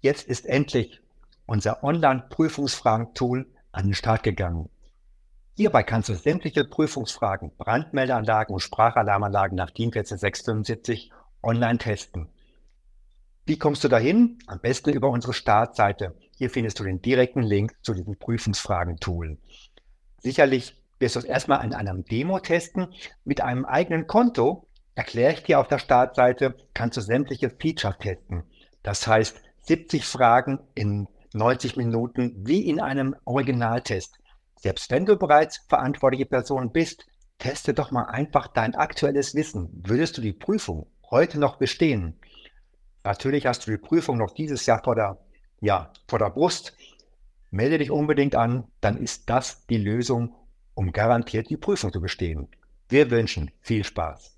Jetzt ist endlich unser Online-Prüfungsfragen-Tool an den Start gegangen. Hierbei kannst du sämtliche Prüfungsfragen, Brandmeldeanlagen und Sprachalarmanlagen nach DIN 14675 online testen. Wie kommst du dahin? Am besten über unsere Startseite. Hier findest du den direkten Link zu diesem Prüfungsfragen-Tool. Sicherlich wirst du es erstmal in einem Demo testen. Mit einem eigenen Konto, erkläre ich dir auf der Startseite, kannst du sämtliche Features testen. Das heißt, 70 Fragen in 90 Minuten wie in einem Originaltest. Selbst wenn du bereits verantwortliche Person bist, teste doch mal einfach dein aktuelles Wissen. Würdest du die Prüfung heute noch bestehen? Natürlich hast du die Prüfung noch dieses Jahr vor der Brust. Melde dich unbedingt an, dann ist das die Lösung, um garantiert die Prüfung zu bestehen. Wir wünschen viel Spaß.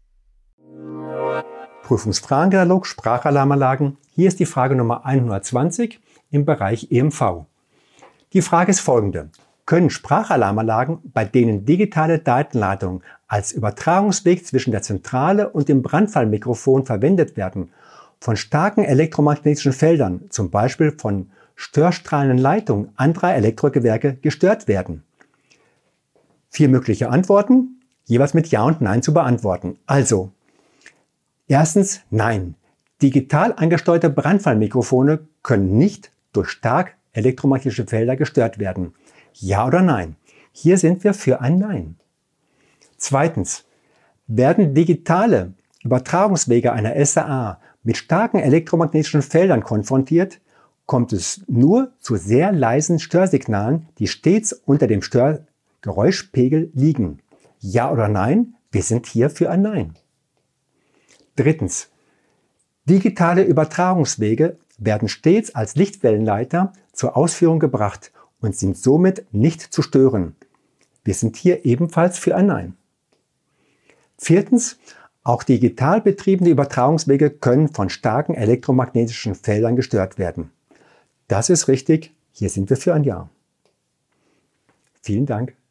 Prüfungsfragenkatalog Sprachalarmanlagen. Hier ist die Frage Nummer 120 im Bereich EMV. Die Frage ist folgende. Können Sprachalarmanlagen, bei denen digitale Datenleitung als Übertragungsweg zwischen der Zentrale und dem Brandfallmikrofon verwendet werden, von starken elektromagnetischen Feldern, zum Beispiel von störstrahlenden Leitungen anderer Elektrogewerke, gestört werden? 4 mögliche Antworten, jeweils mit Ja und Nein zu beantworten. Also, erstens Nein. Digital angesteuerte Brandfallmikrofone können nicht durch stark elektromagnetische Felder gestört werden. Ja oder Nein? Hier sind wir für ein Nein. Zweitens, werden digitale Übertragungswege einer SAA mit starken elektromagnetischen Feldern konfrontiert, kommt es nur zu sehr leisen Störsignalen, die stets unter dem Störgeräuschpegel liegen. Ja oder Nein? Wir sind hier für ein Nein. Drittens. Digitale Übertragungswege werden stets als Lichtwellenleiter zur Ausführung gebracht und sind somit nicht zu stören. Wir sind hier ebenfalls für ein Nein. Viertens. Auch digital betriebene Übertragungswege können von starken elektromagnetischen Feldern gestört werden. Das ist richtig, hier sind wir für ein Ja. Vielen Dank.